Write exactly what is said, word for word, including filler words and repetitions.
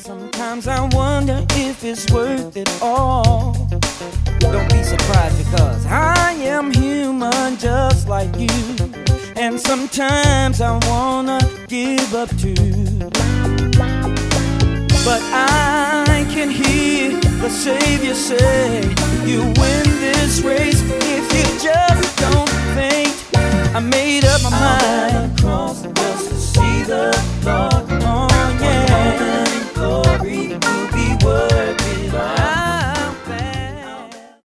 Sometimes I wonder if it's worth it all. Don't be surprised because I am human just like you. And sometimes I wanna give up too. But I can hear the Savior say, you win this race if you just don't faint. I made up my mind.